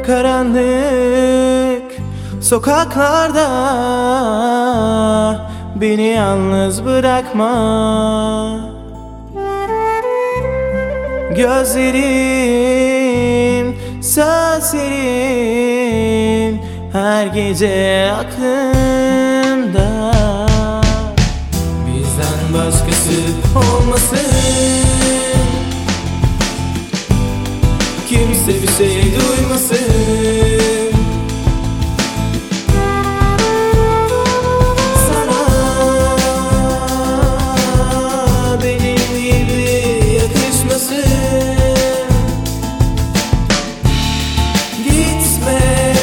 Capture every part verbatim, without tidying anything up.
karanlık sokaklarda beni yalnız bırakma. Gözlerim, sözlerin her gece aklımda. Bizden başkası olmasın, kimse bir şey duymasın. Sana benim gibi yakışmasın. Gitme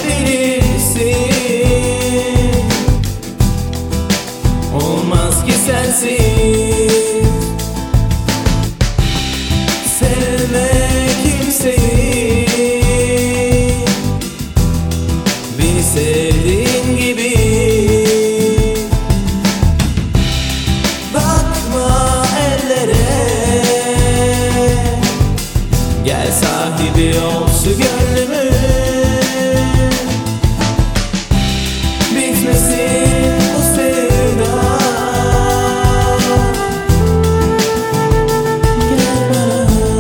bilirsin, olmaz ki sensiz. Sevme kimseyi, beni sevdiğin gibi. Bakma ellere, gel sahibi ol şu gönlümün. Bitmesin bu sevda, gel bana.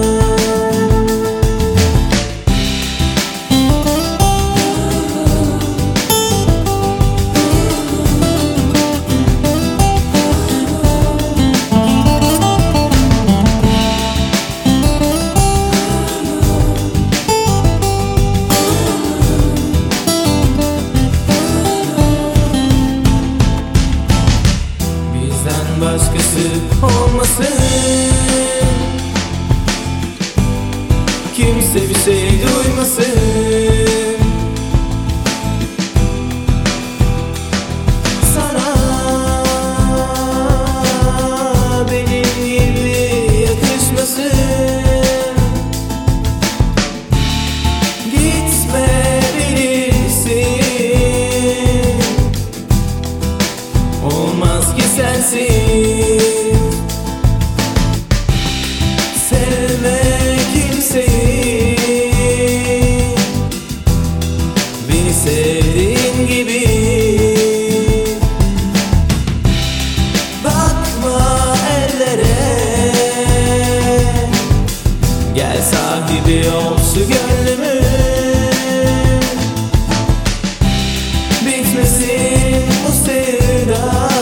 Başkası olmasın, kimse bir şey duymasın. Sana benim gibi yakışmasın. Gitme bilirsin, olmaz ki sensiz. Sevme kimseyi, beni sevdiğin gibi. Bakma ellere, gel sahibi ol şu gönlümün. Bitmesin bu sevda.